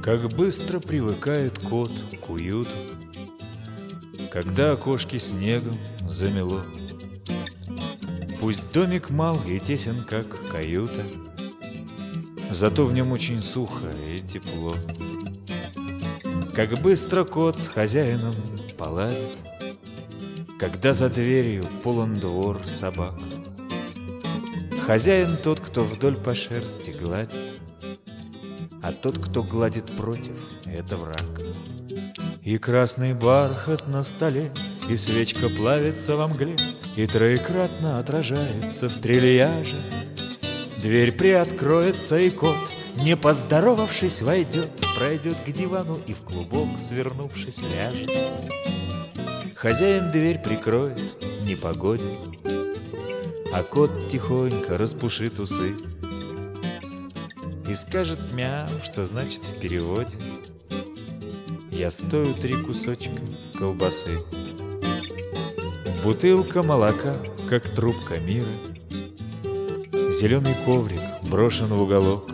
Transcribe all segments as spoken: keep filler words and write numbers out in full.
Как быстро привыкает кот к уюту, когда окошки снегом замело. Пусть домик мал и тесен, как каюта, зато в нем очень сухо и тепло. Как быстро кот с хозяином поладит, когда за дверью полон двор собак. Хозяин тот, кто вдоль по шерсти гладит, а тот, кто гладит против, это враг. И красный бархат на столе, и свечка плавится во мгле, и троекратно отражается в трильяже. Дверь приоткроется, и кот, не поздоровавшись, войдет, пройдет к дивану и в клубок, свернувшись, ляжет. Хозяин дверь прикроет, непогоде, а кот тихонько распушит усы и скажет мяу, что значит в переводе: я стою три кусочка колбасы. Бутылка молока, как трубка мира, зеленый коврик брошен в уголок.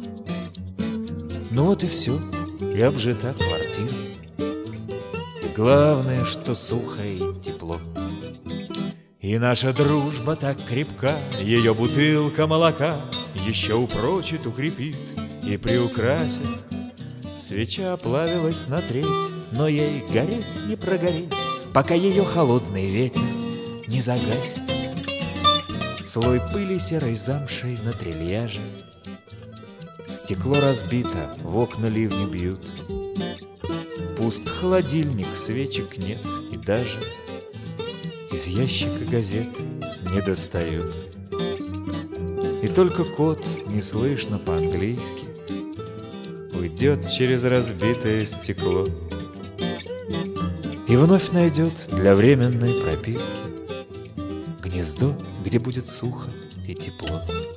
Ну вот и все, и обжита квартира. И главное, что сухо и тепло. И наша дружба так крепка, ее бутылка молока еще упрочит, укрепит и приукрасит. Свеча оплавилась на треть, но ей гореть не прогореть, пока ее холодный ветер не загасит. Слой пыли серой замшей на трильяже, стекло разбито, в окна ливни бьют. Пуст холодильник, свечек нет, и даже из ящика газет не достают. И только кот, неслышно по-английски, уйдет через разбитое стекло и вновь найдет для временной прописки гнездо, где будет сухо и тепло.